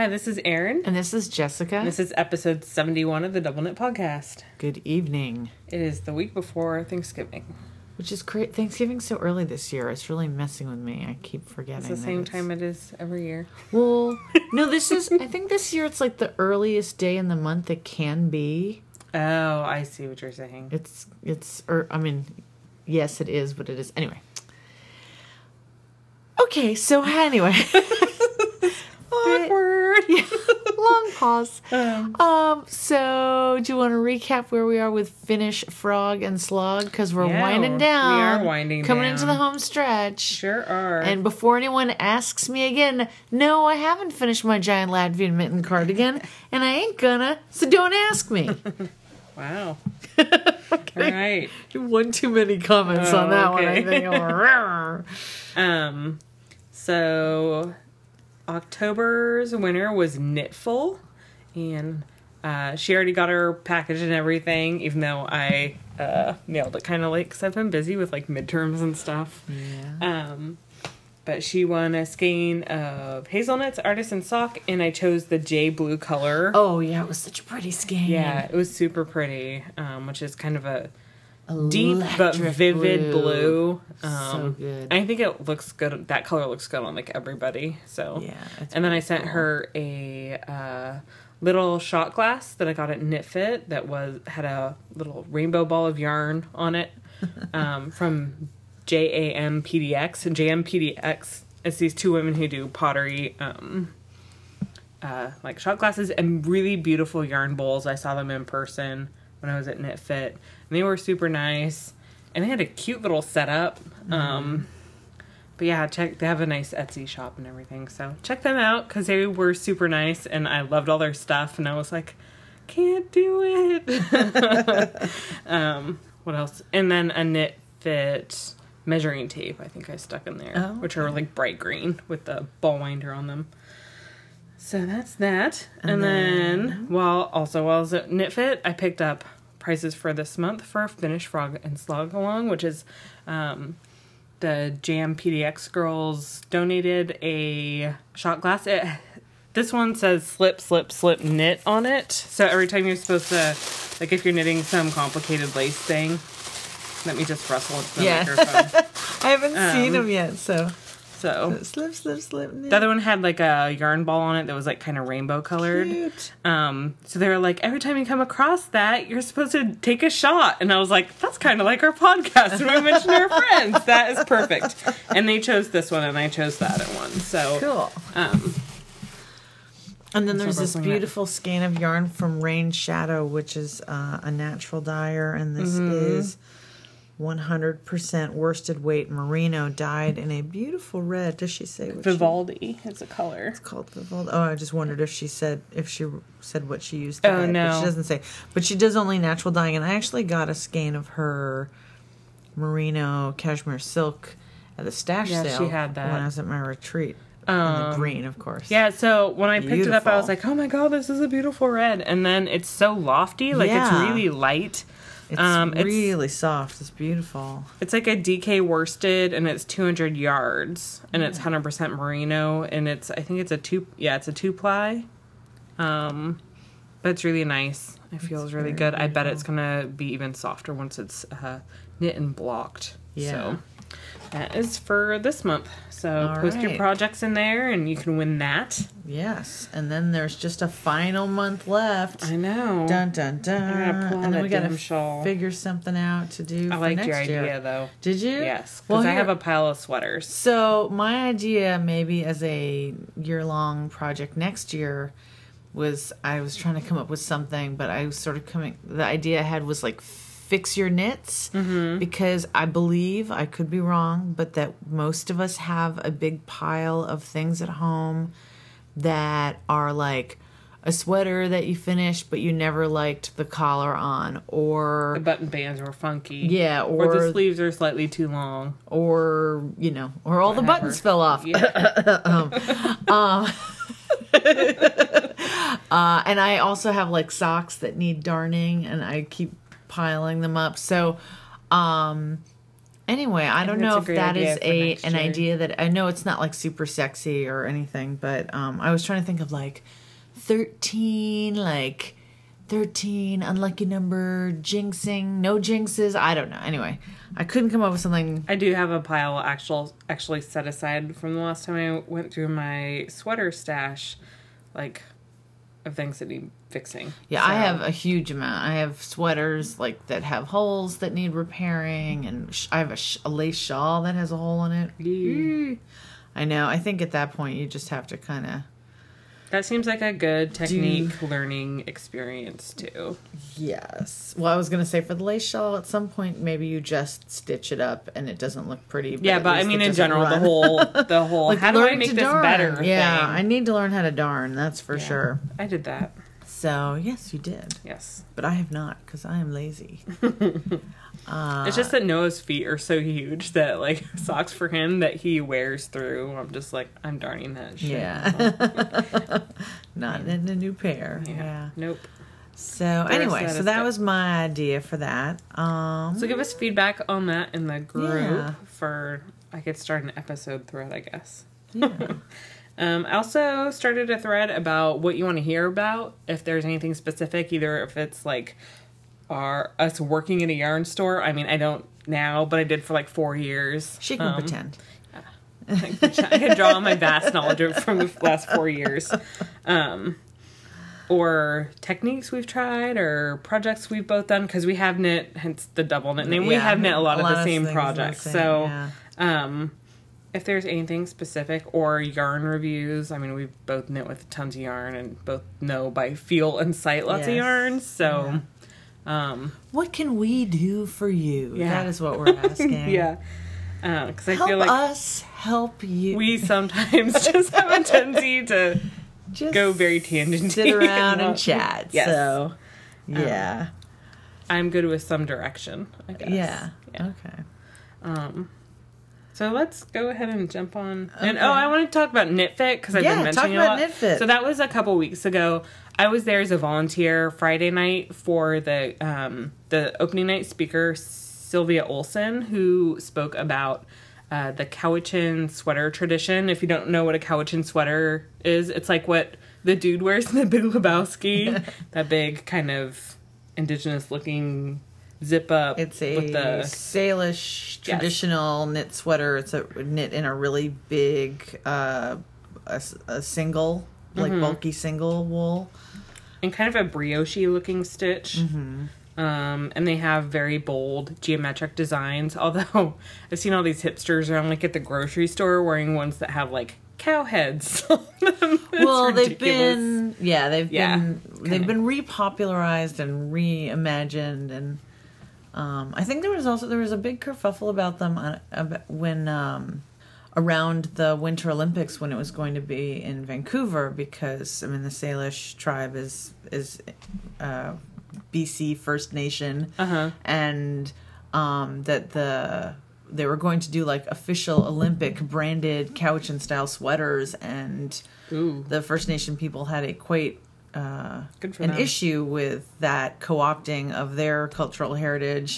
Hi, this is Erin. And this is Jessica. This is episode 71 of the Double Knit Podcast. Good evening. It is the week before Thanksgiving. Which is great. Thanksgiving's so early this year. It's really messing with me. I keep forgetting. It's the same time it is every year. Well, no, I think this year it's like the earliest day in the month it can be. Oh, I see what you're saying. Yes, it is, but it is. Anyway. Okay, so anyway. Awkward. Yeah, long pause. So do you want to recap where we are with Finish, Frog, and Slog? Because we're winding down. We are winding down. Coming into the home stretch. Sure are. And before anyone asks me again, no, I haven't finished my giant Latvian mitten cardigan, and I ain't gonna, so don't ask me. Wow. All right. One too many comments on that one, I think. So October's winner was Knitful, and she already got her package and everything, even though I mailed it kind of late because I've been busy with like midterms and stuff. Yeah. But she won a skein of hazelnuts, artisan sock, and I chose the J blue color. Oh yeah, it was such a pretty skein. Yeah, it was super pretty, which is kind of a deep but Electric vivid blue. So good. I think it looks good. That color looks good on like everybody. So Yeah. and then I sent her a little shot glass that I got at Knit Fit that had a little rainbow ball of yarn on it from JAM PDX. And JAM PDX is these two women who do pottery like shot glasses and really beautiful yarn bowls. I saw them in person when I was at Knit Fit, and they were super nice, and they had a cute little setup. But yeah, they have a nice Etsy shop and everything, so check them out because they were super nice, and I loved all their stuff, and I was like, can't do it. What else? And then a Knit Fit measuring tape I think I stuck in there, which are like bright green with the ball winder on them. So that's that. And then while I was at Knit Fit, I picked up prices for this month for Finish, Frog, and Slog Along, which is the Jam PDX girls donated a shot glass. This one says slip, slip, slip knit on it. So every time you're supposed to, like if you're knitting some complicated lace thing, let me just rustle into the microphone. I haven't seen them yet, so slip, slip, slip. Knit. The other one had like a yarn ball on it that was like kind of rainbow colored. Cute. So they were like, every time you come across that, you're supposed to take a shot. And I was like, that's kind of like our podcast when we mention our friends. That is perfect. And they chose this one, and I chose the other one. So cool. And then there's this beautiful skein of yarn from Rain Shadow, which is a natural dyer, and this is 100% worsted weight merino dyed in a beautiful red. Does she say what Vivaldi is a color. It's called Vivaldi. Oh, I just wondered if she said what she used to dye. No. But she doesn't say. But she does only natural dyeing, and I actually got a skein of her merino cashmere silk at the stash sale. Yeah, she had that when I was at my retreat. In the green, of course. Yeah, so when I picked it up, I was like, oh my god, this is a beautiful red. And then it's so lofty, like it's really light. It's really soft. It's beautiful. It's like a DK worsted, and it's 200 yards, and it's 100% merino, and I think it's a 2-ply. But it's really nice. It feels really good. Beautiful. I bet it's gonna be even softer once it's knit and blocked. Yeah. So that is for this month. So post your projects in there, and you can win that. Yes. And then there's just a final month left. I know. Dun, dun, dun. And then we got to figure something out to do I for liked next your idea, year. though. Did you? Yes. Because I have a pile of sweaters. So my idea, maybe as a year-long project next year, was I was trying to come up with something, but I was sort of the idea I had was like fix your knits, because I believe, I could be wrong, but that most of us have a big pile of things at home that are like a sweater that you finished but you never liked the collar on, or the button bands were funky. Yeah, or the sleeves are slightly too long. Or, or all the buttons fell off. Yeah. And I also have like socks that need darning, and I keep piling them up. So Anyway, I don't think know that's if a great that is idea for next an year. idea that I know it's not like super sexy or anything, but I was trying to think of like 13, like 13, unlucky number, jinxing, no jinxes. I don't know. Anyway, I couldn't come up with something. I do have a pile actually set aside from the last time I went through my sweater stash, like, of things that need fixing. Yeah, So, I have a huge amount. I have sweaters like that have holes that need repairing, and I have a lace shawl that has a hole in it. Yeah. I know. I think at that point you just have to kind of. That seems like a good technique learning experience too. Yes. Well, I was gonna say for the lace shawl, at some point maybe you just stitch it up and it doesn't look pretty. Yeah, at but I least mean it in doesn't general, run. the whole Like, how do I learn make to this darn. better? Yeah, thing. I need to learn how to darn. That's for Yeah, sure. I did that. So yes, you did, Yes. but I have not because I am lazy. It's just that Noah's feet are so huge that like socks for him that he wears through. I'm just like, I'm darning that shit. Yeah. Not in a new pair. Yeah. Yeah. Nope. So rest anyway, of so is that good. was my idea for that. So give us feedback on that in the group Yeah. for I could start an episode thread, I guess. Yeah. I also started a thread about what you want to hear about. If there's anything specific, either if it's like us working in a yarn store. I mean, I don't now, but I did for like 4 years. She can pretend. I can draw on my vast knowledge from the last 4 years. Or techniques we've tried or projects we've both done, because we have knit, hence the double knit name. We Yeah, have knit a lot of the same things projects. the same, So, yeah. if there's anything specific or yarn reviews, I mean, we've both knit with tons of yarn and both know by feel and sight lots of Yes. yarns. So, What can we do for you? Yeah. That is what we're asking. yeah. Because I Help feel like us help you. we sometimes just have a tendency to just go very tangenty. sit around and not- chat. Yes. So, yeah. I'm good with some direction, I guess. Yeah. Yeah. Okay. So let's go ahead and jump on. And Okay. I want to talk about KnitFit because I've Yeah, been mentioning talk it a about lot. KnitFit. So that was a couple weeks ago. I was there as a volunteer Friday night for the opening night speaker, Sylvia Olson, who spoke about the Cowichan sweater tradition. If you don't know what a Cowichan sweater is, it's like what the dude wears in the Big Lebowski. That big kind of indigenous looking zip up. It's a with the Salish traditional knit sweater. It's a knit in a really big, a single, like bulky single wool. and kind of a brioche looking stitch. And they have very bold geometric designs. Although I've seen all these hipsters around like at the grocery store wearing ones that have like cow heads on them. Well, It's ridiculous. they've been kinda. repopularized and reimagined, and I think there was a big kerfuffle about them when around the Winter Olympics when it was going to be in Vancouver, because I mean the Salish tribe is BC First Nation, and that they were going to do like official Olympic branded Cowichan style sweaters, and Ooh. the First Nation people had a quite Good for an them. issue with that co-opting of their cultural heritage.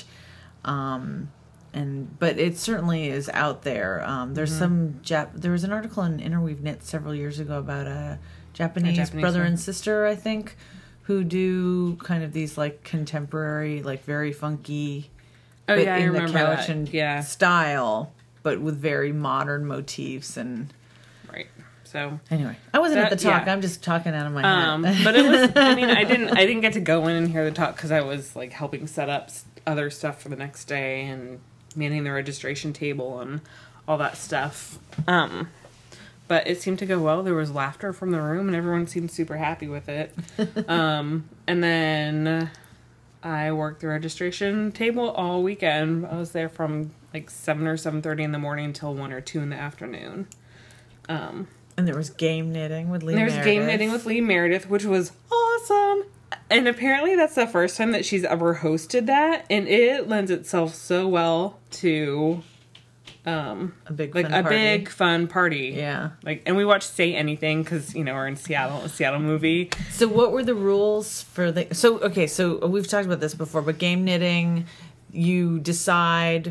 But it certainly is out there. There's there was an article in Interweave Knit several years ago about a Japanese brother one. and sister, I think, who do kind of these like contemporary, like very funky, Oh but yeah, I in the remember that. Cowichan Yeah, style, but with very modern motifs. And right. So, anyway, I wasn't at the talk. yeah. I'm just talking out of my hat. but it was. I mean, I didn't get to go in and hear the talk because I was like helping set up other stuff for the next day and manning the registration table and all that stuff. But it seemed to go well. There was laughter from the room, and everyone seemed super happy with it. And then I worked the registration table all weekend. I was there from like 7 or 7:30 in the morning till 1 or 2 in the afternoon. And there was game knitting with Lee There's Meredith. game knitting with Lee Meredith, which was awesome. And apparently that's the first time that she's ever hosted that, and it lends itself so well to a big like fun a party. big fun party. Yeah. Like, and we watched Say Anything because we're in Seattle, a Seattle movie. So what were the rules for the... So we've talked about this before, but game knitting, you decide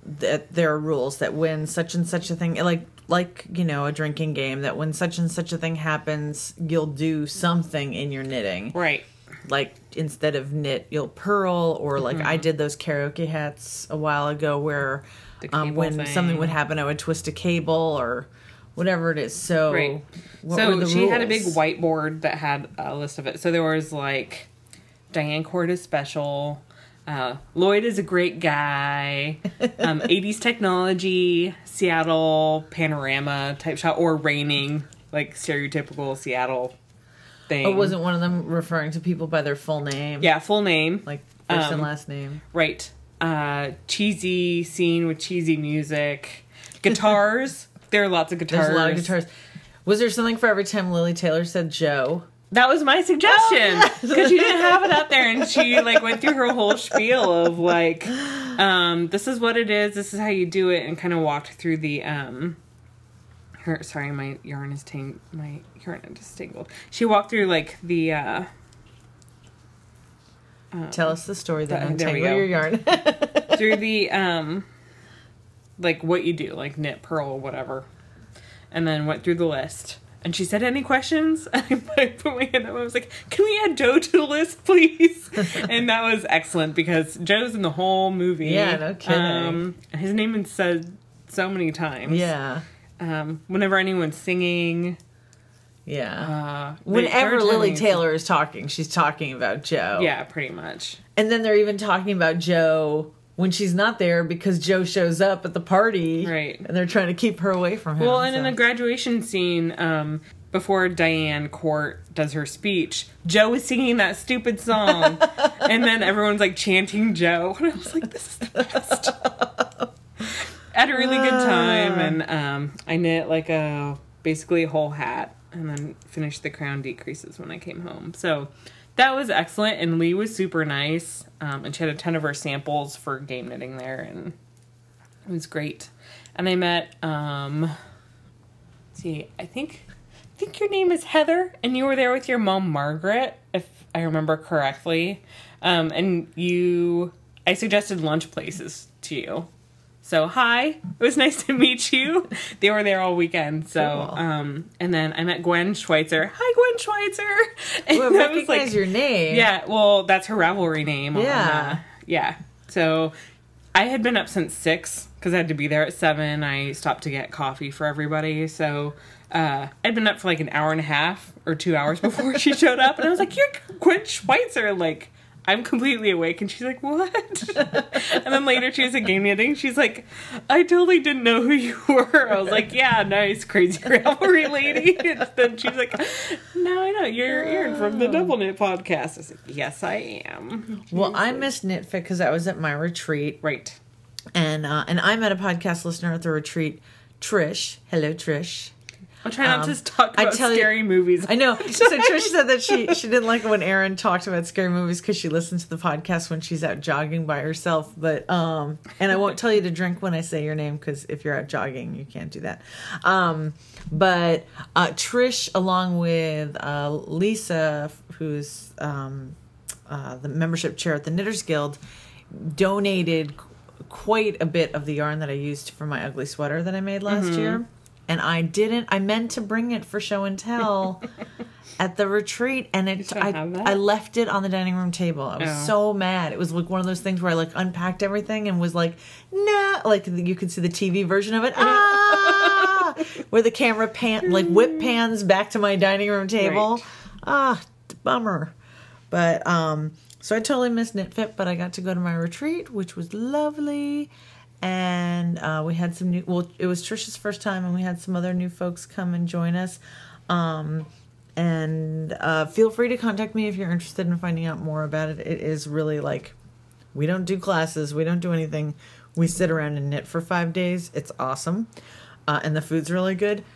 that there are rules that when such and such a thing, like you know, a drinking game, that when such and such a thing happens, you'll do something in your knitting. Right. Like instead of knit, you'll purl, or like I did those karaoke hats a while ago where when something would happen, I would twist a cable or whatever it is. So, right. What So were the she rules? had a big whiteboard that had a list of it. So there was like Diane Cord is special. Lloyd is a great guy. 80s technology, Seattle panorama type shot, or raining, like stereotypical Seattle thing. Oh, wasn't one of them referring to people by their full name? Yeah, full name. Like first and last name. Right. Cheesy scene with cheesy music. Guitars. There are lots of guitars. There's a lot of guitars. Was there something for every time Lily Taylor said Joe? That was my suggestion, because you didn't have it out there, and she like went through her whole spiel of like, this is what it is, this is how you do it, and kind of walked through the sorry, my yarn is tangled. She walked through like the tell us the story, then there we untangle go. your yarn. Through the like what you do, like knit, purl, whatever, and then went through the list. And she said, "Any questions?" And I put my hand up. I was like, "Can we add Joe to the list, please?" And that was excellent because Joe's in the whole movie. Yeah, no kidding. His name is said so many times. Yeah. Whenever anyone's singing. Yeah. Whenever Lily Taylor is talking, she's talking about Joe. Yeah, pretty much. And then they're even talking about Joe when she's not there because Joe shows up at the party. Right. And they're trying to keep her away from him. Well, and in the graduation scene, before Diane Court does her speech, Joe is singing that stupid song. And then everyone's like chanting Joe. And I was like, this is the best. I had a really good time. And I knit like basically a whole hat. And then finished the crown decreases when I came home. So that was excellent. And Lee was super nice. And she had a ton of her samples for game knitting there. And it was great. And I met, let's see, I think your name is Heather. And you were there with your mom, Margaret, if I remember correctly. And I suggested lunch places to you. So, hi. It was nice to meet you. They were there all weekend. So, cool. And then I met Gwen Schweitzer. Hi, Gwen Schweitzer. And Well, recognize your name. Yeah, well, that's her Ravelry name. Yeah. Yeah. So, I had been up since 6 because I had to be there at 7. I stopped to get coffee for everybody. So, I'd been up for like an hour and a half or 2 hours before she showed up. And I was like, you're Gwen Schweitzer. Like, I'm completely awake. And she's like, what? And then later she was at game knitting. She's like, I totally didn't know who you were. I was like, yeah, nice, crazy Ravelry lady. And then she's like, now I know. You're Erin from the Double Knit podcast. I was like, yes, I am. Well, I missed KnitFit because I was at my retreat. Right. And I met a podcast listener at the retreat, Trish. Hello, Trish. I'll try not to talk about scary movies. I know. So Trish said that she didn't like it when Erin talked about scary movies because she listens to the podcast when she's out jogging by herself. But and I won't tell you to drink when I say your name because if you're out jogging, you can't do that. But Trish, along with Lisa, who's the membership chair at the Knitters Guild, donated quite a bit of the yarn that I used for my ugly sweater that I made last year. And I meant to bring it for show and tell at the retreat, and I left it on the dining room table. I was so mad. It was like one of those things where I like unpacked everything and was like, no, like you could see the TV version of it. Where the camera whip pans back to my dining room table. Right. Bummer. But so I totally missed KnitFit, but I got to go to my retreat, which was lovely. And we had some it was Trisha's first time, and we had some other new folks come and join us. And feel free to contact me if you're interested in finding out more about it. It is really like, we don't do classes. We don't do anything. We sit around and knit for 5 days. It's awesome. And the food's really good.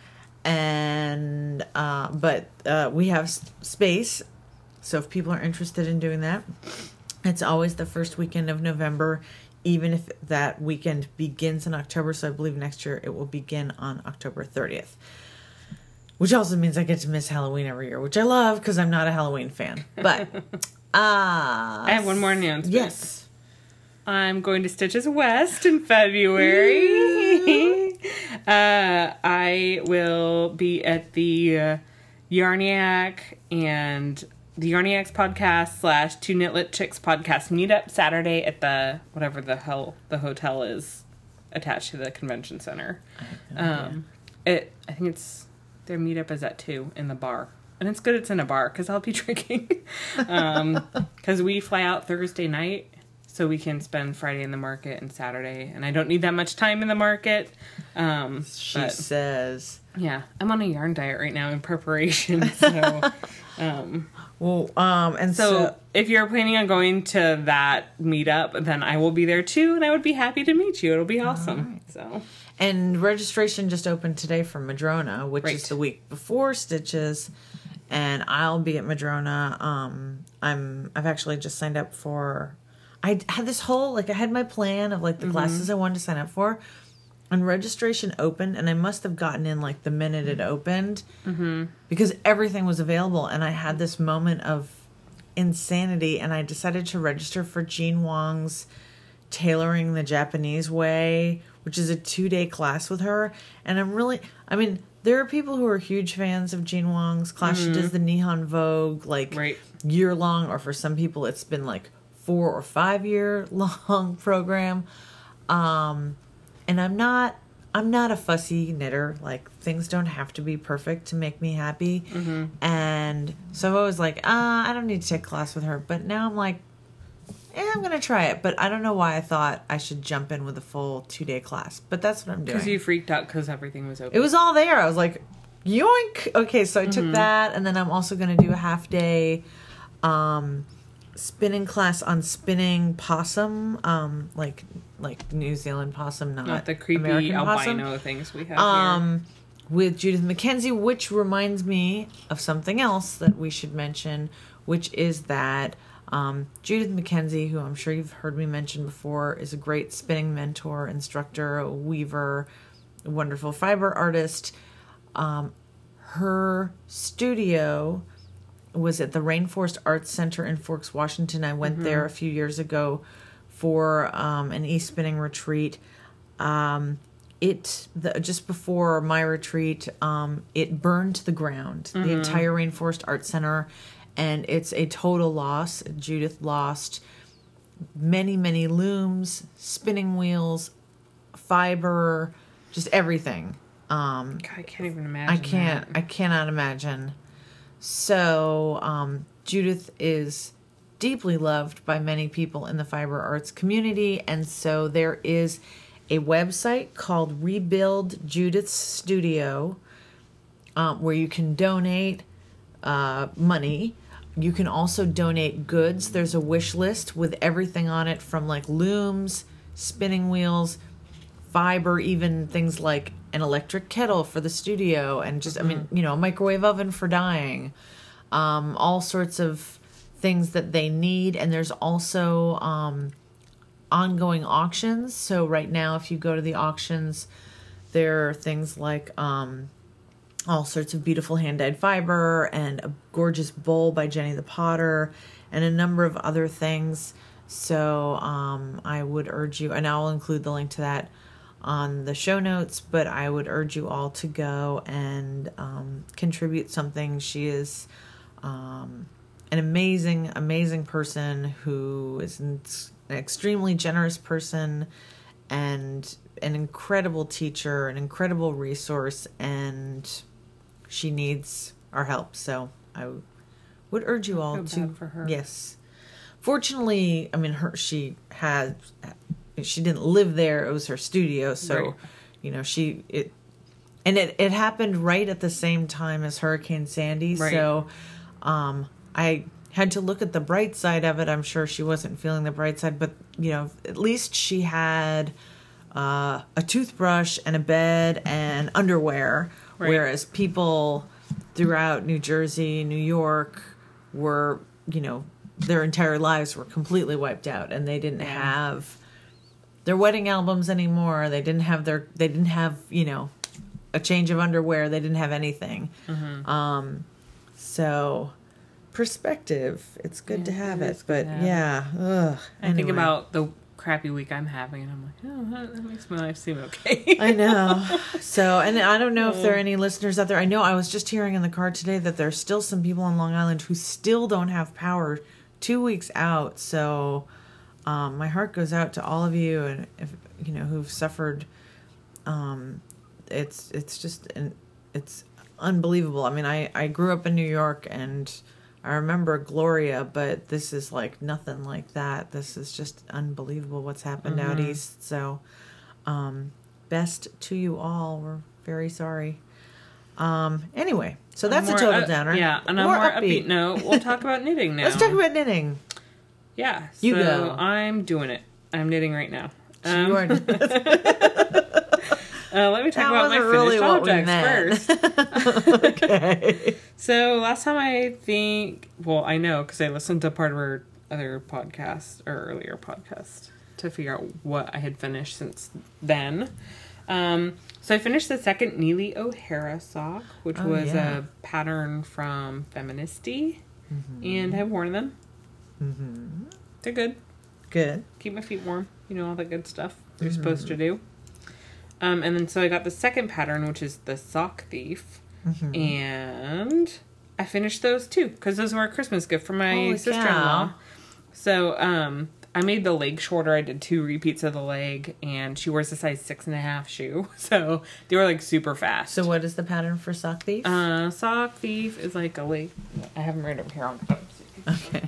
And but we have space. So if people are interested in doing that, it's always the first weekend of November. Even if that weekend begins in October, so I believe next year it will begin on October 30th. Which also means I get to miss Halloween every year, which I love because I'm not a Halloween fan. But I have one more announcement. Yes. I'm going to Stitches West in February. I will be at the Yarniac and the Yarniacs podcast / Two Knitlit Chicks podcast meetup Saturday at the whatever the hell the hotel is attached to the convention center. I think it's their meetup is at 2 in the bar. And it's good it's in a bar because I'll be drinking. Because we fly out Thursday night so we can spend Friday in the market and Saturday. And I don't need that much time in the market. She says. Yeah, I'm on a yarn diet right now in preparation. So, and so if you're planning on going to that meetup, then I will be there too. And I would be happy to meet you. It'll be awesome. Right. So. And registration just opened today for Madrona, which is the week before Stitches. And I'll be at Madrona. I've actually just signed up for. I had this whole I had my plan of the classes I wanted to sign up for, and registration opened, and I must have gotten in the minute it opened, because everything was available, and I had this moment of insanity, and I decided to register for Jean Wong's Tailoring the Japanese Way, which is a 2-day class with her, and there are people who are huge fans of Jean Wong's class. She does the Nihon Vogue, year long, or for some people it's been 4 or 5 year long program. And I'm not a fussy knitter. Things don't have to be perfect to make me happy. And so I was I don't need to take a class with her. But now I'm I'm going to try it. But I don't know why I thought I should jump in with a full 2-day class. But that's what I'm doing. Because you freaked out because everything was open. It was all there. I was yoink. Okay, so I took that. And then I'm also going to do a half-day spinning class on spinning possum. Like New Zealand possum, not the creepy American albino possum. things we have here. With Judith McKenzie, which reminds me of something else that we should mention, which is that Judith McKenzie, who I'm sure you've heard me mention before, is a great spinning mentor, instructor, a weaver, a wonderful fiber artist. Her studio was at the Rainforest Arts Center in Forks, Washington. I went there a few years ago for an e-spinning retreat. Just before my retreat, it burned to the ground, the entire Rainforest Arts Center, and it's a total loss. Judith lost many, many looms, spinning wheels, fiber, just everything. God, I can't even imagine. I cannot imagine. So, Judith is deeply loved by many people in the fiber arts community, and so there is a website called Rebuild Judith's Studio, where you can donate money. You can also donate goods. There's a wish list with everything on it, from looms, spinning wheels, fiber, even things like an electric kettle for the studio, and just, a microwave oven for dyeing, all sorts of things that they need. And there's also ongoing auctions. So right now, if you go to the auctions, there are things like all sorts of beautiful hand-dyed fiber and a gorgeous bowl by Jenny the Potter and a number of other things. So I would urge you, and I'll include the link to that on the show notes, but I would urge you all to go and contribute something. She is an amazing, amazing person who is an extremely generous person and an incredible teacher, an incredible resource, and she needs our help. So I would urge you all to. Bad for her. Yes. Fortunately, she didn't live there. It was her studio, so right. It happened right at the same time as Hurricane Sandy. Right. So I had to look at the bright side of it. I'm sure she wasn't feeling the bright side, but at least she had a toothbrush and a bed and underwear, right. Whereas people throughout New Jersey, New York were, their entire lives were completely wiped out, and they didn't have their wedding albums anymore. They didn't have a change of underwear. They didn't have anything. So perspective, it's good to have it, but yeah. I think about crappy week I'm having, and I'm like, oh, that makes my life seem okay. I know. So, and I don't know if there are any listeners out there. I know I was just hearing in the car today that there's still some people on Long Island who still don't have power 2 weeks out. So, my heart goes out to all of you, and if who've suffered. It's unbelievable. I mean, I grew up in New York, and I remember Gloria, but this is like nothing like that. This is just unbelievable what's happened out east. So, best to you all. We're very sorry. Anyway, so that's a total downer. Yeah, on a more upbeat note, we'll talk about knitting now. Let's talk about knitting. Yeah, you go. I'm doing it. I'm knitting right now. You are. Let me talk about my finished objects first. Okay. So last time I know because I listened to part of our other podcast or earlier podcast to figure out what I had finished since then. So I finished the second Neely O'Hara sock, which was a pattern from Feministy, and I've worn them. Mm-hmm. They're good. Good. Keep my feet warm. All the good stuff they're supposed to do. And then so I got the second pattern, which is the Sock Thief. And I finished those too, because those were a Christmas gift from my sister-in-law. So I made the leg shorter. I did 2 repeats of the leg, and she wears a size 6.5 shoe. So they were like super fast. So what is the pattern for Sock Thief? Sock Thief is like a leg. I have them right over here on the top. Okay.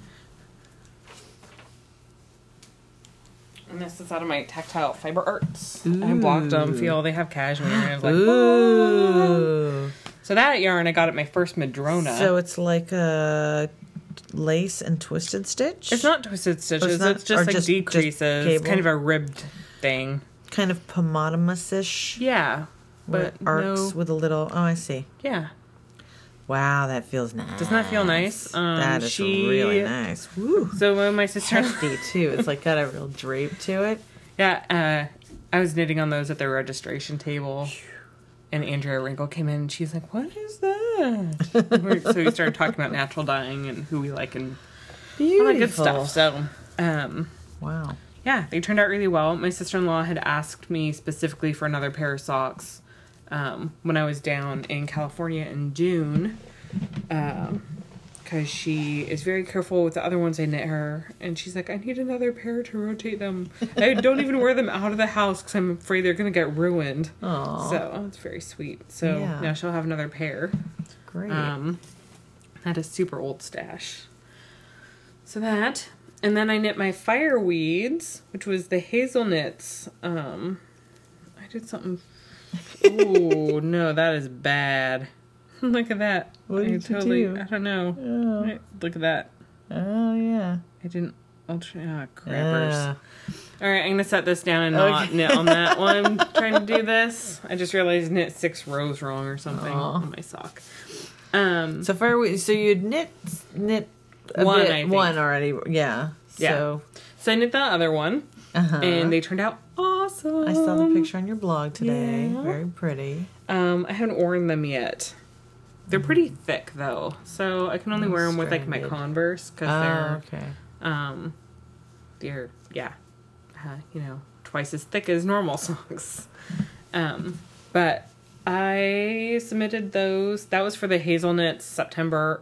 And this is out of my Tactile Fiber Arts. I blocked them. Feel they have cashmere. And I was like, ooh. So that yarn I got at my first Madrona. So it's like a lace and twisted stitch? It's not twisted stitches. It's just like decreases. It's kind of a ribbed thing. Kind of pomadomus-ish? Yeah. But arcs with a little... Oh, I see. Yeah. Wow, that feels nice. Doesn't that feel nice? That is really nice. Woo. So when my sister... Hefty, too. It's like got a real drape to it. Yeah, I was knitting on those at the registration table. And Andrea Wrinkle came in and she's like, what is that? So we started talking about natural dyeing and who we like and all that good stuff. So, wow. Yeah, they turned out really well. My sister-in-law had asked me specifically for another pair of socks when I was down in California in June. Because she is very careful with the other ones I knit her. And she's like, I need another pair to rotate them. I don't even wear them out of the house because I'm afraid they're going to get ruined. Aww. So it's very sweet. So now she'll have another pair. Great. I had a super old stash. So that. And then I knit my Fireweeds, which was the hazel knits. I did something. Oh, no, that is bad. Look at that. What did you do? I don't know. Oh. Right, look at that. Oh, yeah. I didn't... crappers. All right, I'm going to set this down and not knit on that one. Trying to do this. I just realized I knit 6 rows wrong or something on my sock. So you'd knit one already. Yeah. So I knit the other one. And they turned out awesome. I saw the picture on your blog today. Yeah. Very pretty. I haven't worn them yet. They're pretty thick though, so I can only wear them with like my Converse because they're twice as thick as normal socks. But I submitted those. That was for the Hazelnut September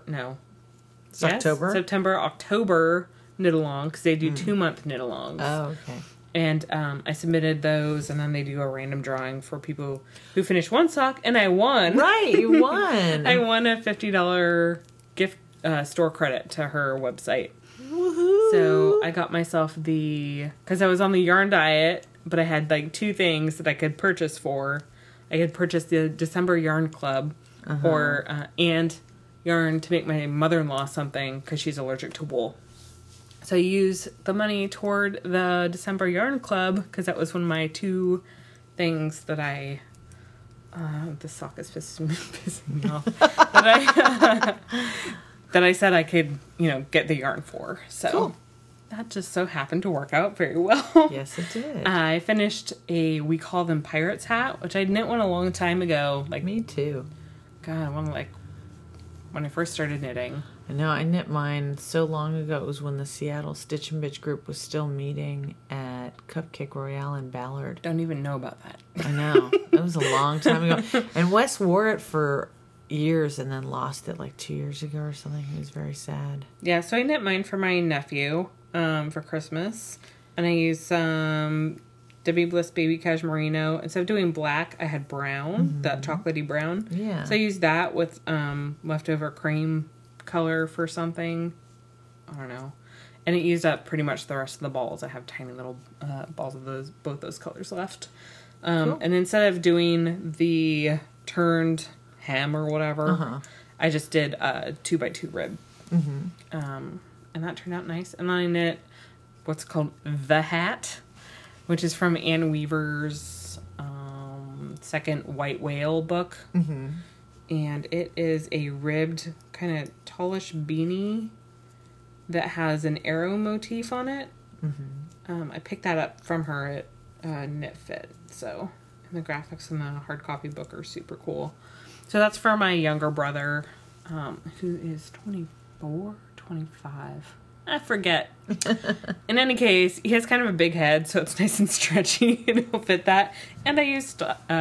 October knit along because they do 2-month knit alongs. Oh, okay. And I submitted those, and then they do a random drawing for people who finish one sock, and I won. Right, you won. I won a $50 gift store credit to her website. Woohoo! So I got myself because I was on the yarn diet, but I had like 2 things that I could purchase for. I could purchase the December Yarn Club, and yarn to make my mother-in-law something because she's allergic to wool. So I used the money toward the December Yarn Club because that was one of my 2 things that I... the sock is pissing me off. that I said I could, get the yarn for. So cool. That just so happened to work out very well. Yes, it did. I finished we call them Pirates hat, which I knit one a long time ago. Like me too. God, when I first started knitting. I know, I knit mine so long ago. It was when the Seattle Stitch and Bitch group was still meeting, and Cupcake Royale in Ballard. Don't even know about that. I know. It was a long time ago. And Wes wore it for years and then lost it like 2 years ago or something. He was very sad. Yeah, so I knit mine for my nephew for Christmas. And I used some Debbie Bliss Baby Cashmerino. Instead of doing black, I had brown, that chocolatey brown. Yeah. So I used that with leftover cream color for something. I don't know. And it used up pretty much the rest of the balls. I have tiny little balls of both those colors left. Cool. And instead of doing the turned hem or whatever, I just did a 2x2 rib. And that turned out nice. And then I knit what's called The Hat, which is from Anne Weaver's second White Whale book. And it is a ribbed, kind of tallish beanie that has an arrow motif on it. I picked that up from her at Knit Fit. So, and the graphics in the hard copy book are super cool. So that's for my younger brother, who is 24, 25. I forget. In any case, he has kind of a big head, so it's nice and stretchy, and it'll fit that. And I used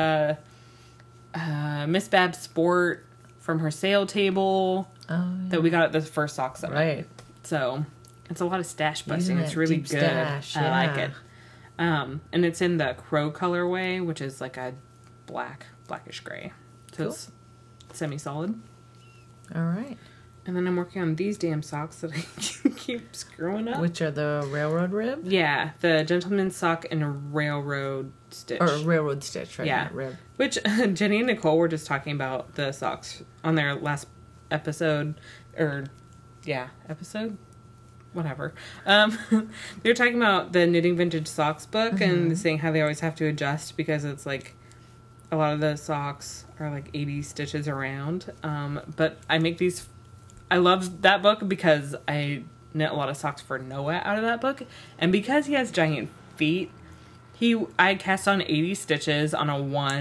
Miss Bab's Sport from her sale table that we got at the first sock summer. Right. So it's a lot of stash busting. It's really good. Stash, I like it. And it's in the Crow colorway, which is like a blackish gray. So it's semi-solid. All right. And then I'm working on these damn socks that I keep screwing up. Which are the railroad rib? Yeah, the gentleman's sock and a railroad stitch. Or railroad stitch, right? Yeah. Not rib. Which Jenny and Nicole were just talking about the socks on their last episode. Episode? Whatever. They were talking about the Knitting Vintage Socks book and saying how they always have to adjust because it's like a lot of the socks are like 80 stitches around. But I make these... I love that book because I knit a lot of socks for Noah out of that book. And because he has giant feet, I cast on 80 stitches on a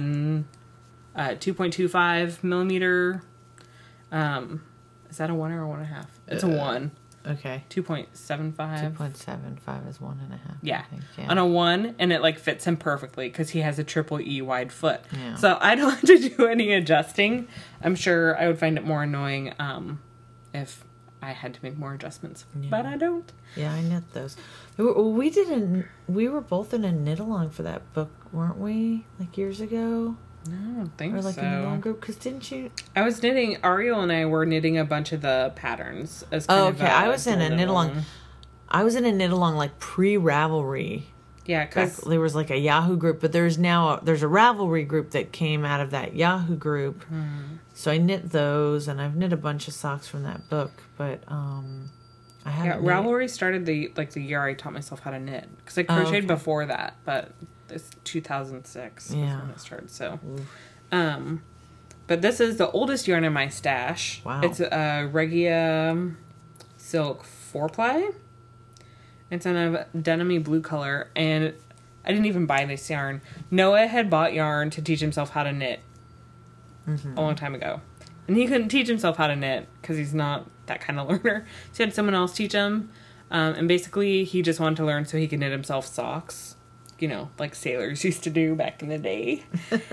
2.25 millimeter. Is that a 1 or a 1.5? It's a 1. Okay. 2.75. 2.75 is 1.5. Yeah. I think, yeah. On a 1, and it like fits him perfectly because he has a triple E wide foot. Yeah. So I don't have to do any adjusting. I'm sure I would find it more annoying if I had to make more adjustments, but I don't. Yeah, I knit those. We were both in a knit along for that book, weren't we? Like years ago, No, I don't think or like so. a knit along group. Because didn't you? I was knitting. Ariel and I were knitting a bunch of the patterns as kind of I was in a knit along. I was in a knit along like pre-Ravelry. Yeah, because There was like a Yahoo group, but there's a Ravelry group that came out of that Yahoo group. So I knit those, and I've knit a bunch of socks from that book, but I haven't. Ravelry started the year I taught myself how to knit because I crocheted before that, but it's 2006 is when it started. So, but this is the oldest yarn in my stash. Wow. It's a Regia Silk 4-ply. It's in a denim-y blue color, and I didn't even buy this yarn. Noah had bought yarn to teach himself how to knit a long time ago. And he couldn't teach himself how to knit because he's not that kind of learner. So he had someone else teach him. And basically, he just wanted to learn so he could knit himself socks. You know, like sailors used to do back in the day.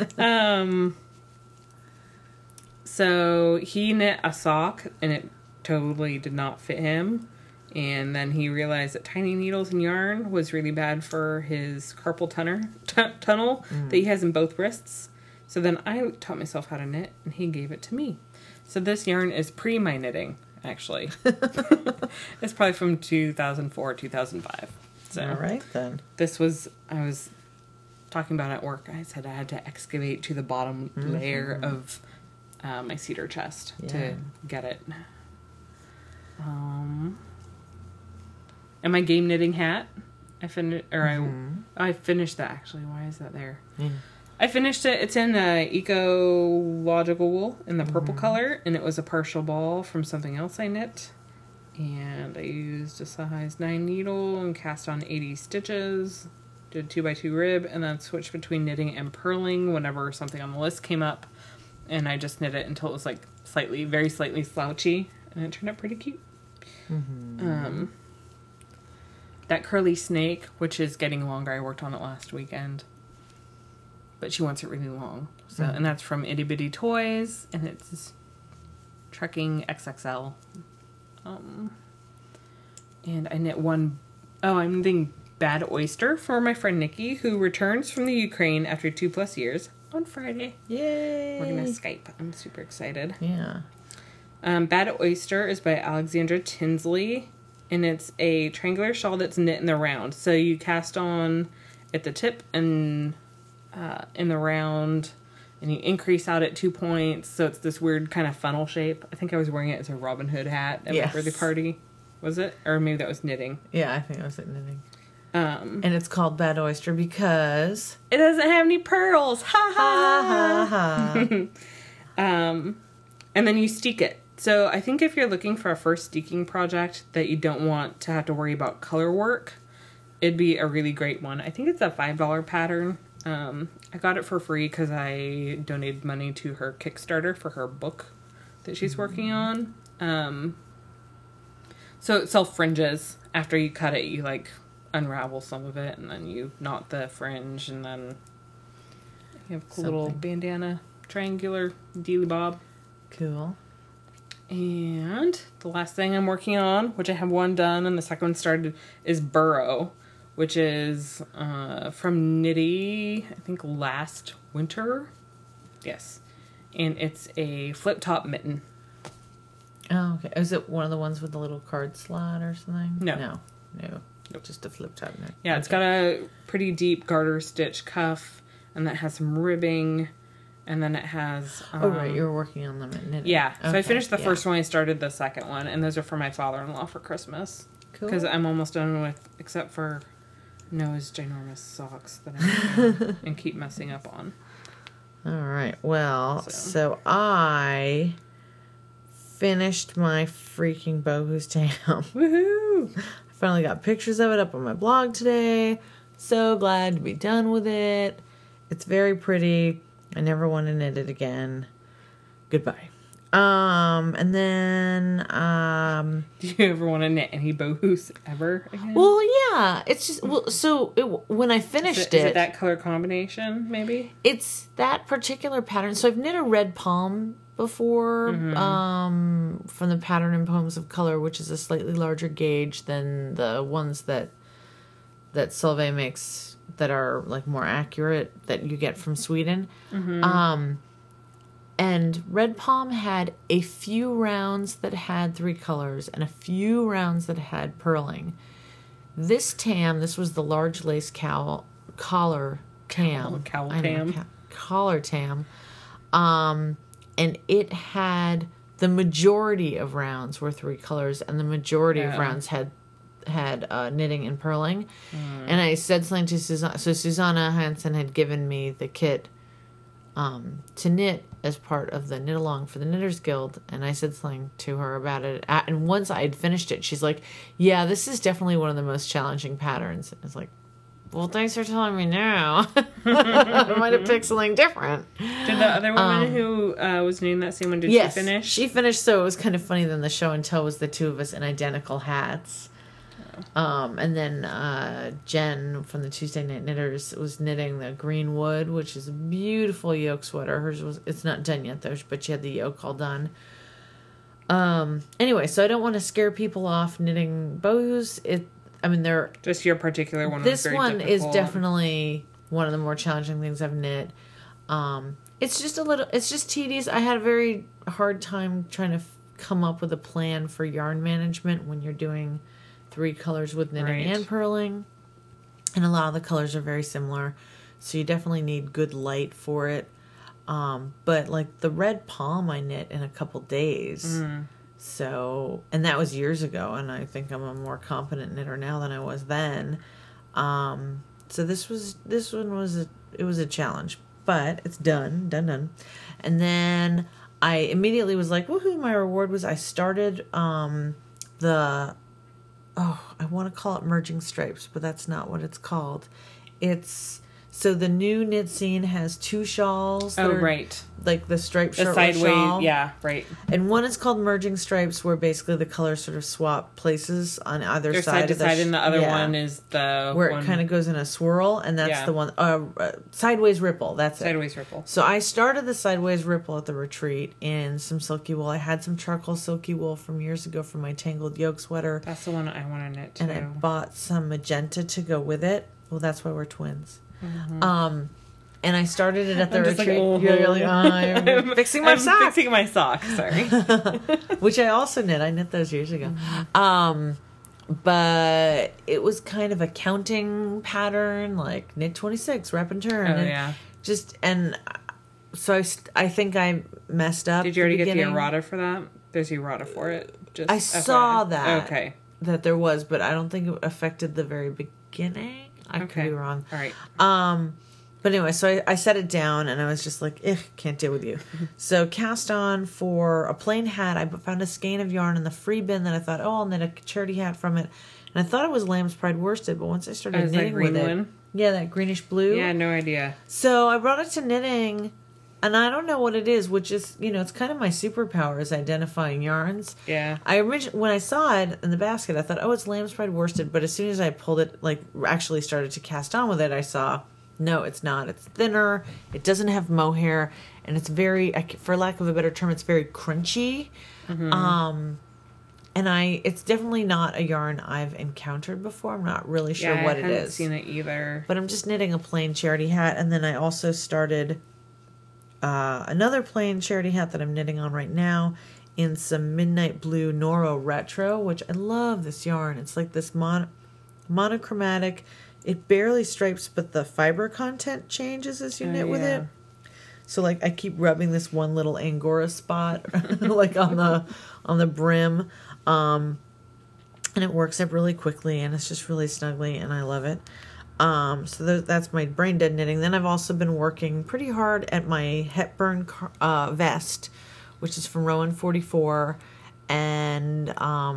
So he knit a sock, and it totally did not fit him. And then he realized that tiny needles and yarn was really bad for his carpal tunnel that he has in both wrists. So then I taught myself how to knit, and he gave it to me. So this yarn is pre my knitting, actually. It's probably from 2004, 2005. So All right, then. I was talking about at work. I said I had to excavate to the bottom layer of my cedar chest to get it. And my game knitting hat, I finished that actually. Why is that there? I finished it. It's in ecological wool in the purple color, and it was a partial ball from something else I knit. And I used a size 9 needle and cast on 80 stitches, did 2x2 rib, and then switched between knitting and purling whenever something on the list came up. And I just knit it until it was like very slightly slouchy, and it turned out pretty cute. that curly snake, which is getting longer. I worked on it last weekend. But she wants it really long. So, and that's from Itty Bitty Toys, and it's Trekking XXL. And I knit one. Oh, I'm knitting Bad Oyster for my friend Nikki, who returns from the Ukraine after 2+ years on Friday. Yay! We're gonna Skype. I'm super excited. Yeah. Bad Oyster is by Alexandra Tinsley, and it's a triangular shawl that's knit in the round. So you cast on at the tip and in the round, and you increase out at 2 points. So it's this weird kind of funnel shape. I think I was wearing it as a Robin Hood hat at my birthday party. Was it? Or maybe that was knitting. Yeah, I think I was at knitting. And it's called Bad Oyster because it doesn't have any pearls. Ha ha ha ha. And then you steek it. So I think if you're looking for a first steeking project that you don't want to have to worry about color work, it'd be a really great one. I think it's a $5 pattern. I got it for free because I donated money to her Kickstarter for her book that she's working on. So it self-fringes. After you cut it, you like unravel some of it, and then you knot the fringe, and then you have a cool little bandana, triangular dealy bob. Cool. And the last thing I'm working on, which I have one done and the second one started, is Burrow, which is from Knitty, I think last winter. Yes. And it's a flip-top mitten. Oh, okay. Is it one of the ones with the little card slot or something? No. Nope. Just a flip-top knit. Yeah, okay. It's got a pretty deep garter stitch cuff, and that has some ribbing, and then it has... oh, right. You were working on them at knitting. Yeah. Okay. So I finished the first one, I started the second one, and those are for my father-in-law for Christmas. Cool. Because I'm almost done with, except for Noah's ginormous socks that I'm going and keep messing up on. All right. Well, so I finished my freaking Bohus Tam. Woohoo! I finally got pictures of it up on my blog today. So glad to be done with it. It's very pretty. I never want to knit it again. Goodbye. And then, do you ever want to knit any Bohus ever again? Well, yeah, it's just, when I finished is it that color combination, maybe? It's that particular pattern. So I've knit a red palm before, from the Pattern and Poems of Color, which is a slightly larger gauge than the ones that Solveig makes that are like more accurate that you get from Sweden. And Red Palm had a few rounds that had 3 colors and a few rounds that had purling. This was the large lace collar tam. Collar tam. And it had the majority of rounds were 3 colors, and the majority of rounds had knitting and purling. And I said something to Susanna. So Susanna Hansen had given me the kit to knit as part of the knit along for the Knitters Guild, and I said something to her about it. And once I had finished it, she's like, "Yeah, this is definitely one of the most challenging patterns." It's like, well, thanks for telling me now. I might have picked something different. Did the other woman who was knitting that same one, did yes, she finish? She finished, so it was kind of funny. Then the show and tell was the 2 of us in identical hats. And then Jen from the Tuesday Night Knitters was knitting the Greenwood, which is a beautiful yoke sweater. It's not done yet though, but she had the yoke all done. Anyway, so I don't want to scare people off knitting bows. They're just your particular one. This one is definitely one of the more challenging things I've knit. It's just tedious. I had a very hard time trying to come up with a plan for yarn management when you're doing 3 colors with knitting and purling, and a lot of the colors are very similar, so you definitely need good light for it. But like the red palm I knit in a couple days. So, and that was years ago, and I think I'm a more competent knitter now than I was then. So this one was a challenge, but it's done. And then I immediately was like, woohoo, my reward was I started I want to call it Merging Stripes, but that's not what it's called. It's So the new knit scene has 2 shawls. That Oh, are, right. like the striped The shirtwaist sideways, shawl. yeah, right. And one is called Merging Stripes, where basically the colors sort of swap places on either They're side side to of the side, and the other one is the where one it kind of goes in a swirl, and that's Yeah. the one sideways ripple. That's it. sideways ripple. So I started the sideways ripple at the retreat in some silky wool. I had some charcoal silky wool from years ago from my tangled yoke sweater, That's the one I want to knit too. and I bought some magenta to go with it. Well, that's why we're twins. Mm-hmm. And I started it at the I'm just retreat. like, You're like, I'm fixing my sock. Fixing my sock. Sorry. Which I also knit. I knit those years ago. But it was kind of a counting pattern, like knit 26, wrap and turn. Oh, and yeah. So I think I messed up. Did you already get the beginning. errata for that? There's errata for it. Just I saw FYI. that. Okay. That there was, but I don't think it affected the very beginning. I could be wrong. All right. But anyway, so I set it down and I was just like, can't deal with you. So cast on for a plain hat. I found a skein of yarn in the free bin that I thought, I'll knit a charity hat from it. And I thought it was Lamb's Pride worsted, but once I started knitting green with it. one? Yeah, that greenish blue. Yeah, no idea. So I brought it to knitting, and I don't know what it is, which is, it's kind of my superpower is identifying yarns. Yeah. When I saw it in the basket, I thought, it's Lamb's Pride worsted. But as soon as I pulled it, actually started to cast on with it, I saw, no, it's not. It's thinner. It doesn't have mohair, and it's very, for lack of a better term, it's very crunchy. Mm-hmm. And it's definitely not a yarn I've encountered before. I'm not really sure what it is. I haven't seen it either. But I'm just knitting a plain charity hat, and then I also started another plain charity hat that I'm knitting on right now in some Midnight Blue Noro Retro, which I love this yarn. It's like this monochromatic. It barely stripes, but the fiber content changes as you knit with it. So I keep rubbing this one little Angora spot on the brim. And it works up really quickly, and it's just really snuggly, and I love it. So that's my brain dead knitting. Then I've also been working pretty hard at my Hepburn vest, which is from Rowan 44, and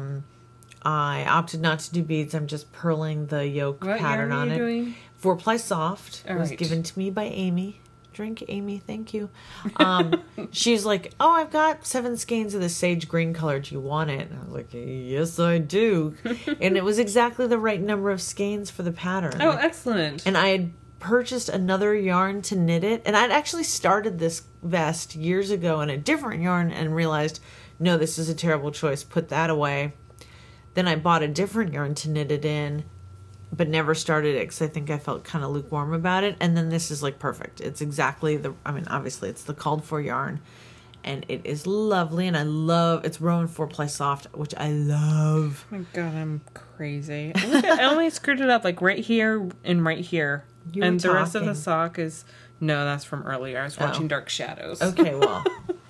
I opted not to do beads. I'm just purling the yoke pattern on it. Doing? 4-ply soft. It was given to me by Amy. Drink, Amy, thank you. She's like, I've got 7 skeins of the sage green color. Do you want it? And I was like, yes, I do. And it was exactly the right number of skeins for the pattern. Oh, excellent. And I had purchased another yarn to knit it. And I'd actually started this vest years ago in a different yarn and realized, no, this is a terrible choice. Put that away. Then I bought a different yarn to knit it in, but never started it because I think I felt kind of lukewarm about it. And then this is perfect. It's exactly obviously it's the called for yarn, and it is lovely. And it's Rowan 4-ply soft, which I love. Oh my God, I'm crazy. I only screwed it up right here and right here. And the rest of the sock is, no, that's from earlier. I was watching Dark Shadows. Okay, well.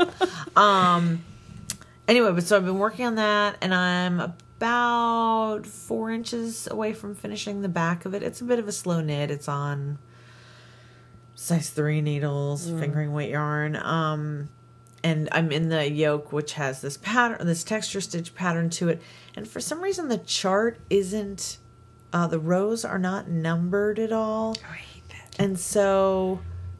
Anyway, but so I've been working on that, and I'm about 4 inches away from finishing the back of it. It's a bit of a slow knit. It's on size 3 needles, fingering weight yarn. And I'm in the yoke, which has this pattern, this texture stitch pattern to it. And for some reason, the chart isn't, the rows are not numbered at all. Oh, I hate that. And so,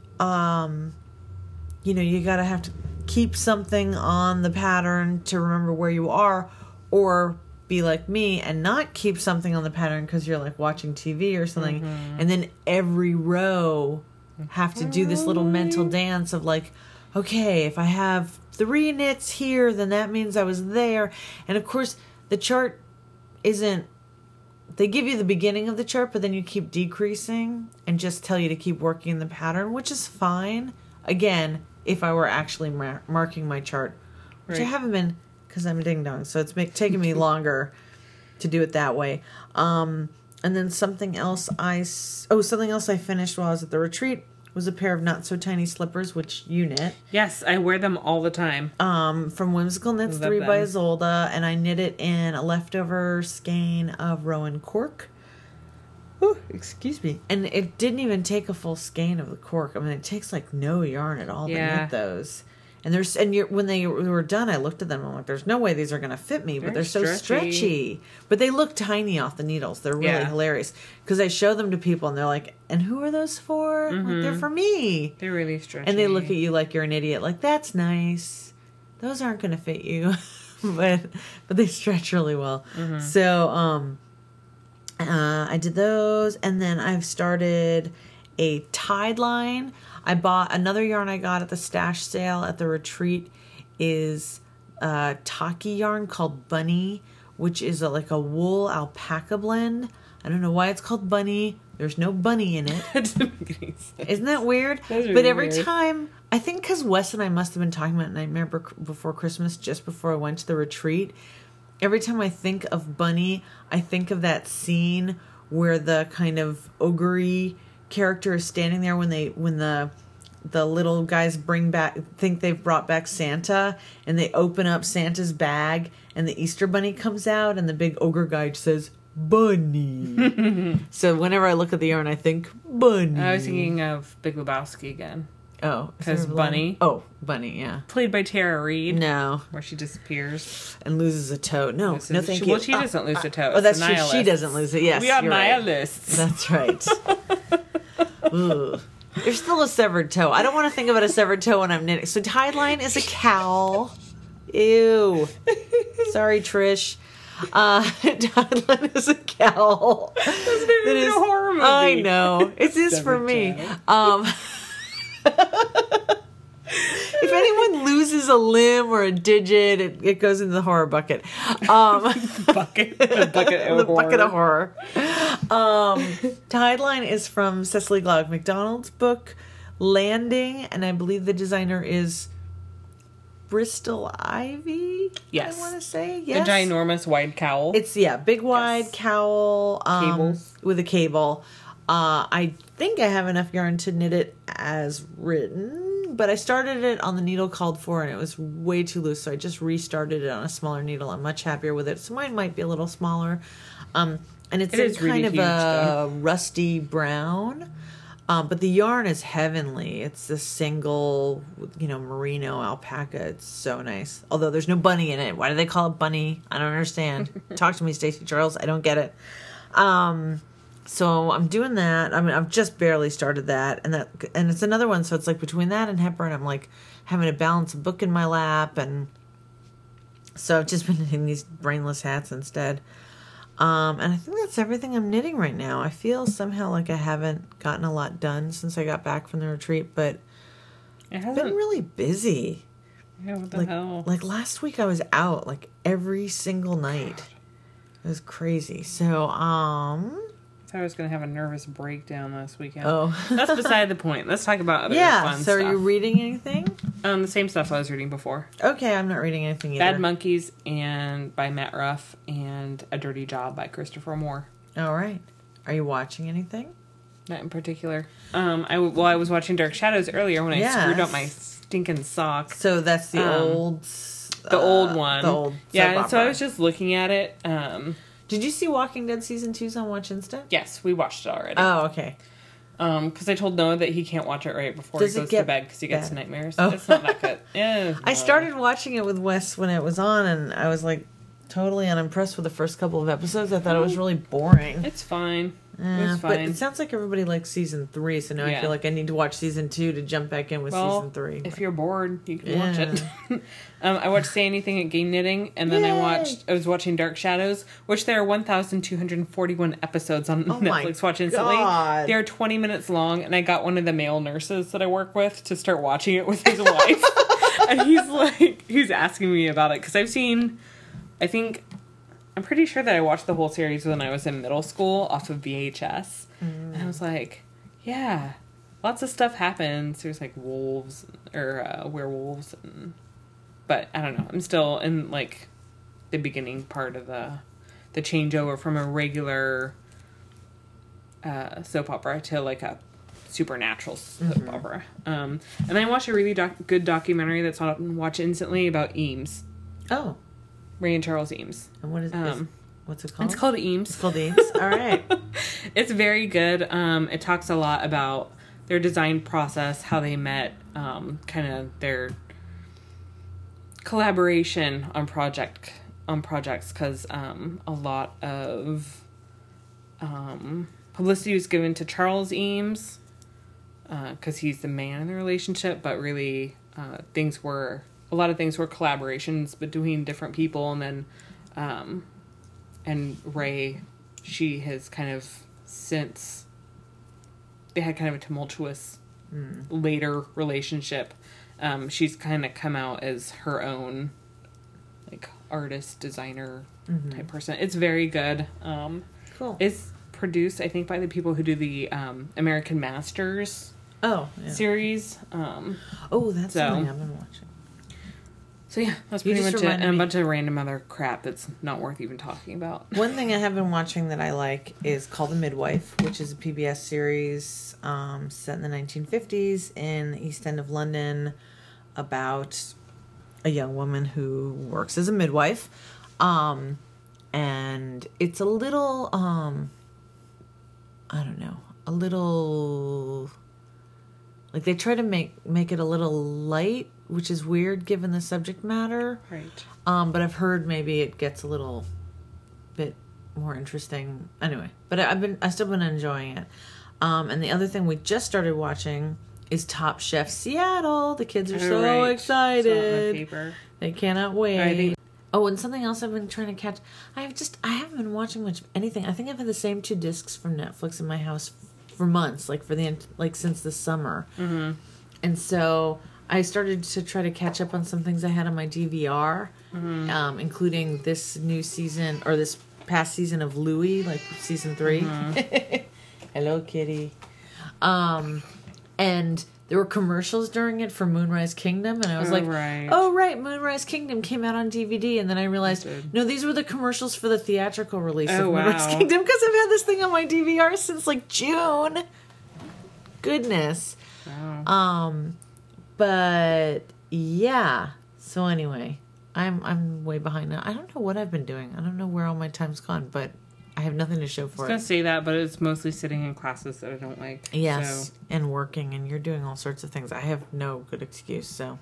you gotta have to keep something on the pattern to remember where you are, or be like me and not keep something on the pattern because you're watching TV or something, and then every row have to do this little mental dance of okay, if I have 3 knits here, then that means I was there. And of course, the chart isn't, they give you the beginning of the chart, but then you keep decreasing and just tell you to keep working the pattern, which is fine. Again, if I were actually marking my chart, which I haven't been because I'm a ding-dong, so it's taken me longer to do it that way. And then something else I finished while I was at the retreat was a pair of Not So Tiny slippers, which you knit. Yes, I wear them all the time. From Whimsical Knits 3 by Isolde, and I knit it in a leftover skein of Rowan cork. Ooh, excuse me. And it didn't even take a full skein of the cork. It takes no yarn at all to knit those. When they were done, I looked at them. I'm like, "There's no way these are going to fit me," but they're so stretchy. stretchy. But they look tiny off the needles. They're really hilarious because I show them to people and they're like, "And who are those for?" I'm like, they're for me. They're really stretchy. And they look at you like you're an idiot. Like, that's nice. Those aren't going to fit you, but they stretch really well. So I did those, and then I've started a Tide line. I bought another yarn I got at the stash sale at the retreat is Taki yarn called Bunny, which is like a wool alpaca blend. I don't know why it's called Bunny. There's no bunny in it. That doesn't make any sense. Isn't that weird? Really but every weird. time, I think because Wes and I must have been talking about Nightmare Before Christmas just before I went to the retreat. Every time I think of Bunny, I think of that scene where the kind of ogre character is standing there when the little guys think they've brought back Santa, and they open up Santa's bag and the Easter bunny comes out and the big ogre guy says Bunny. So whenever I look at the yarn, I think Bunny. I was thinking of Big Lebowski again. Oh, Because Bunny. Oh, Bunny, yeah. Played by Tara Reid. No. Where she disappears. And loses a toe. No, Loses- no, thank she- you. well, she doesn't lose a toe. Oh, It's that's the true. She nihilists. doesn't lose it. Yes, We are you're right. nihilists. That's right. Ugh. There's still a severed toe. I don't want to think about a severed toe when I'm knitting. So Tide line is a cowl. Ew. Sorry, Trish. Tide line is a cowl. That is a horror movie. I know. It is for Severed me. toe. If anyone loses a limb or a digit, it goes into the horror bucket. The bucket of horror. Tide line is from Cecily Glaude McDonald's book, Landing, and I believe the designer is Bristol Ivy. Yes. I want to say The yes. ginormous wide cowl. It's big wide Yes. cowl Cables. with a cable. I think I have enough yarn to knit it as written, but I started it on the needle called for and it was way too loose, so I just restarted it on a smaller needle. I'm much happier with it. So mine might be a little smaller. And it's It in is really kind of huge, a rusty brown. But the yarn is heavenly. It's the single, merino alpaca. It's so nice. Although there's no bunny in it. Why do they call it bunny? I don't understand. Talk to me, Stacey Charles. I don't get it. So I'm doing that. I mean, I've just barely started that, and it's another one. So it's like between that and Hepburn, I'm like having to balance a book in my lap, and so I've just been knitting these brainless hats instead. And I think that's everything I'm knitting right now. I feel somehow like I haven't gotten a lot done since I got back from the retreat, but It I've hasn't. been really busy. Yeah, what the hell? Like last week I was out like every single night. It was crazy. So, I was going to have a nervous breakdown last weekend. oh. That's beside the point. Let's talk about other Yeah, fun so stuff. are you reading anything? The same stuff I was reading before. Okay, I'm not reading anything either. Bad Monkeys and by Matt Ruff and A Dirty Job by Christopher Moore. All right. Are you watching anything? Not in particular. I was watching Dark Shadows earlier when I Yes. screwed up my stinking sock. So that's the old... The old one. The old yeah, soap and so I opera. was just looking at it. Did you see Walking Dead Season 2's on Watch Instant? Yes, we watched it already. Oh, okay. Because I told Noah that he can't watch it right before Does he it goes get to bed because he gets bad? nightmares. Oh. It's not that good. Yeah, I started watching it with Wes when it was on, and I was like totally unimpressed with the first couple of episodes. I thought it was really boring. It's fine. Yeah, It's but fine. it sounds like everybody likes Season 3, so now I Yeah. feel like I need to watch Season 2 to jump back in with Season 3. If you're bored, you can watch Yeah. it. I watched Say Anything at Game Knitting, and then Yay. I was watching Dark Shadows, which there are 1,241 episodes on Oh my Netflix Watch Instantly. God. They're 20 minutes long, and I got one of the male nurses that I work with to start watching it with his wife. And he's asking me about it, because I'm pretty sure that I watched the whole series when I was in middle school off of VHS. And I was like, yeah, lots of stuff happens. There's like wolves or werewolves. But I don't know. I'm still in like the beginning part of the changeover from a regular soap opera to like a supernatural soap opera. And then I watched a really good documentary that's on Watch Instantly about Eames. Oh, Ray and Charles Eames. and what's it called? It's called Eames. It's called Eames. All right. It's very good. It talks a lot about their design process, how they met, kind of their collaboration on projects because a lot of publicity was given to Charles Eames because he's the man in the relationship, but really a lot of things were collaborations between different people, and then and Ray, she has kind of since they had kind of a tumultuous later relationship. She's kind of come out as her own like artist, designer type person. It's very good. Cool. It's produced, I think, by the people who do the American Masters series. That's something I've been watching. So yeah, that's pretty much it. And a bunch of random other crap that's not worth even talking about. One thing I have been watching that I like is called The Midwife, which is a PBS series set in the 1950s in the East End of London about a young woman who works as a midwife. And it's a little, I don't know, a little... Like, they try to make it a little light, which is weird given the subject matter. Right. But I've heard maybe it gets a little bit more interesting. Anyway, but I've still been enjoying it. And the other thing we just started watching is Top Chef Seattle. The kids are so excited. Saw it on the paper. They cannot wait. And something else I've been trying to catch. I haven't been watching much of anything. I think I've had the same 2 discs from Netflix in my house for months, since the summer. Mm-hmm. And so I started to try to catch up on some things I had on my DVR, including this new season, or this past season of Louie, like season 3. Mm-hmm. Hello, kitty. And there were commercials during it for Moonrise Kingdom, and I was right, Moonrise Kingdom came out on DVD, and then I realized, no, these were the commercials for the theatrical release of Moonrise Kingdom, because I've had this thing on my DVR since, like, June. Goodness. Wow. But, yeah. So, anyway, I'm way behind now. I don't know what I've been doing. I don't know where all my time's gone, but I have nothing to show for it. I was going to say that, but it's mostly sitting in classes that I don't like. Yes, so. And working, and you're doing all sorts of things. I have no good excuse, so.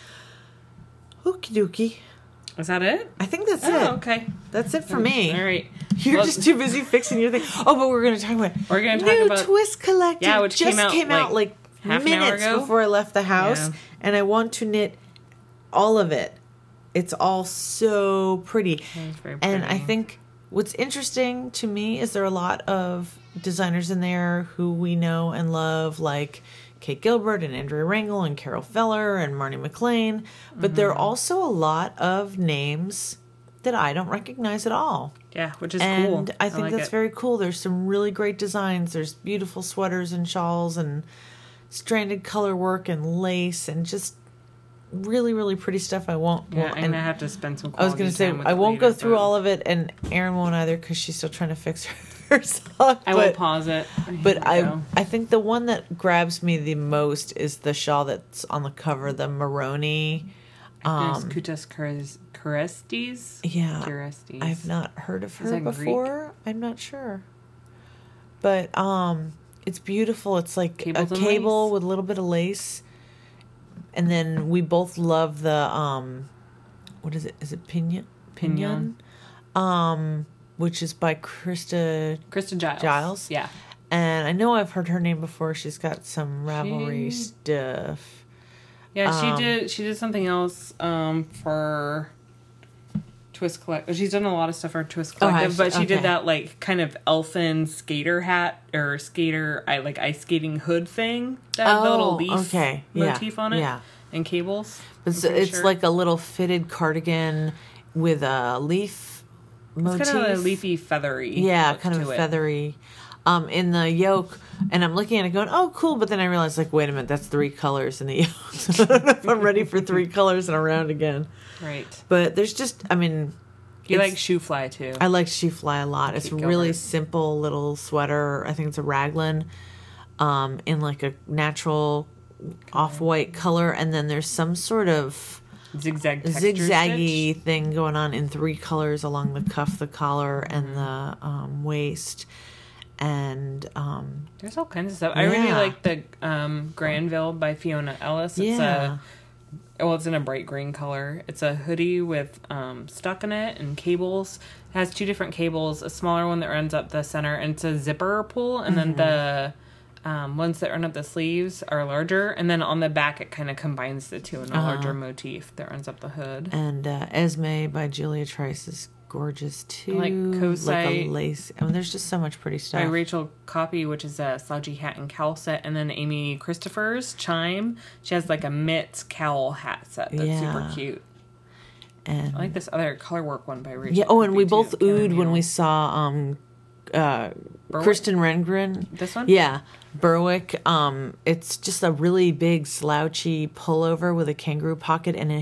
Okie dokie. Is that it? I think that's it. Okay. That's it for me. All right. You're just too busy fixing your thing. Oh, but we're going to talk about New Twist Collective. Which just came out like minutes before I left the house, and I want to knit all of it. It's all so pretty. It's very pretty. And I think what's interesting to me is there are a lot of designers in there who we know and love, like Kate Gilbert and Andrea Rangel and Carol Feller and Marnie McLean. But there are also a lot of names that I don't recognize at all. Yeah, which is cool. And I think that's very cool. There's some really great designs. There's beautiful sweaters and shawls and stranded color work and lace and just really, really pretty stuff. I'm going to have to spend some quality I was going to say, I won't go through all of it, and Erin won't either because she's still trying to fix her sock. I will pause it. But I think the one that grabs me the most is the shawl that's on the cover, the Maroni. Kutas Kurestes? Yeah. Kurestes. I've not heard of her before. Greek? I'm not sure. But it's beautiful. It's like a cable with a little bit of lace. And then we both love the, what is it? Is it Pinion? Which is by Krista Giles. Yeah. And I know I've heard her name before. She's got some Ravelry stuff. Yeah, she did something else for Twist Collective. She's done a lot of stuff for Twist Collective, but she did that like kind of elfin skater hat or ice skating hood thing. That had the little leaf motif on it, and cables. It's like a little fitted cardigan with a leaf motif. It's kind of a leafy, feathery. Yeah, kind of a feathery. In the yoke, and I'm looking at it going, oh, cool, but then I realized, like, wait a minute, that's 3 colors in the yoke, so I don't know if I'm ready for 3 colors and around again. Right. But there's just, I mean... You like Shoe Fly, too. I like Shoe Fly a lot. It's a really simple little sweater. I think it's a raglan, in, like, a natural off-white color, and then there's some sort of... zigzaggy thing going on in 3 colors along the cuff, the collar, and the waist. And there's all kinds of stuff. I really like the Granville by Fiona Ellis. It's Well, it's in a bright green color. It's a hoodie with stuck in it and cables. It has 2 different cables, a smaller one that runs up the center, and it's a zipper pull, and then the ones that run up the sleeves are larger, and then on the back it kind of combines the two in a larger motif that runs up the hood. And Esme by Julia Trice is gorgeous too. I like Kosite. Like a lace. I mean, there's just so much pretty stuff. By Rachel Copy, which is a slouchy hat and cowl set, and then Amy Christopher's Chime. She has like a mitts cowl hat set that's super cute. And I like this other colorwork one by Rachel. yeah. Oh, and Copy, we too. both oohed when we saw Kristen Rengren. This one? Yeah. Berwick. It's just a really big slouchy pullover with a kangaroo pocket and a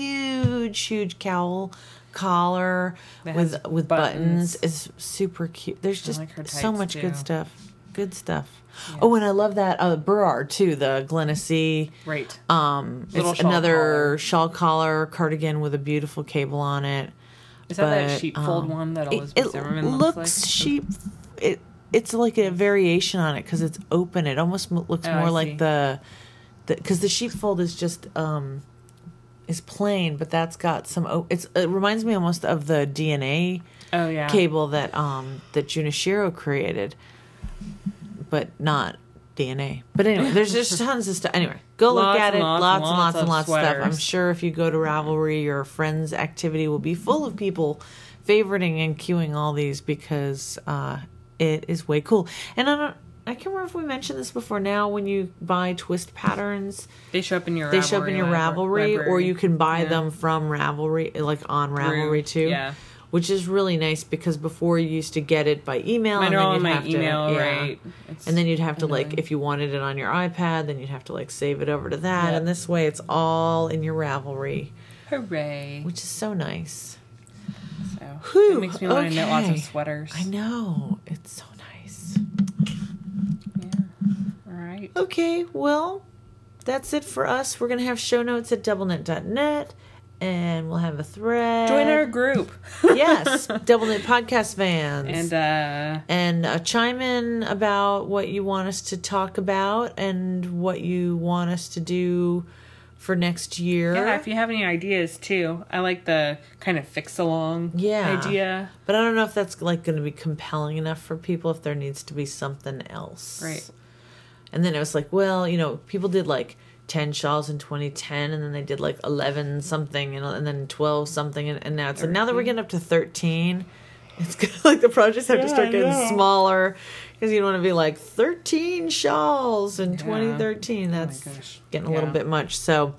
huge cowl collar with buttons. It's super cute. There's just like her so tights, much too. good stuff. Good stuff. Yeah. Oh, and I love that Burrard too, the Glenessee. Right. It's shawl another collar. shawl collar cardigan with a beautiful cable on it. Is that that sheepfold one that Elizabeth Zimmerman looks like? sheep. It's like a variation on it because it's open. It almost looks more I like see. the because the sheepfold is just is plain, but that's got some. It reminds me almost of the DNA Oh yeah. cable that Junichiro created, but not DNA. But anyway, there's just tons of stuff. Anyway, go look Lots at and it. lots Lots of of stuff. I'm sweaters. sure if you go to Ravelry, your friends' activity will be full of people favoriting and queuing all these because it is way cool. And I can't remember if we mentioned this before. Now, when you buy twist patterns, They show up in your they show up in your Ravelry, or library. you can buy Yeah. them from Ravelry, like on Ravelry too. Yeah. Which is really nice because before you used to get it by email. Mine and are then all you'd in my have to, email, yeah. right? And then you'd have to annoying. if you wanted it on your iPad, then you'd have to save it over to that. Yep. And this way it's all in your Ravelry, Hooray. which is so nice. So Whew, it makes me want to knit lots okay. of sweaters. I know. It's so nice. Yeah. All right. Okay, well, that's it for us. We're going to have show notes at doublenet.net, and we'll have a thread. Join our group. Yes, Double Knit Podcast fans. And Chime in about what you want us to talk about and what you want us to do for next year. yeah, if you have any ideas too. I like the kind of fix along idea. But I don't know if that's going to be compelling enough for people, if there needs to be something else. Right. And then it was people did 10 shawls in 2010, and then they did 11 something, and then 12 something, and now it's now that we're getting up to 13, it's the projects have to start getting smaller because you don't want to be 13 shawls in 2013. That's gosh. getting a little bit much. So,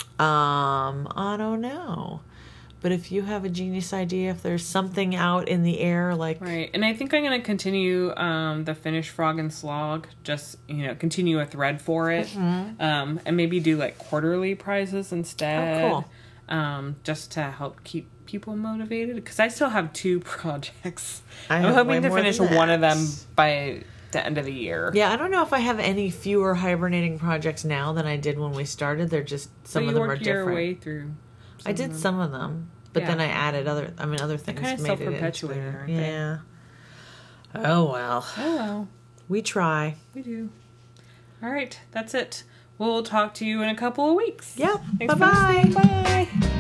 I don't know. But if you have a genius idea, if there's something out in the air, Right. And I think I'm going to continue the Finnish Frog and Slog, just, continue a thread for it. And maybe do quarterly prizes instead. Oh, cool. Just to help keep people motivated. Because I still have 2 projects. I'm I'm hoping to finish one of them by the end of the year. Yeah, I don't know if I have any fewer hibernating projects now than I did when we started. They're just, some of them are you worked your different. way through. I did some of them, but then I added other things kind of made it into self-perpetuating, there. aren't they? Yeah. Oh, well. Oh, well. We try. We do. All right. That's it. We'll talk to you in a couple of weeks. Yep. Thanks for Bye-bye. listening. Bye.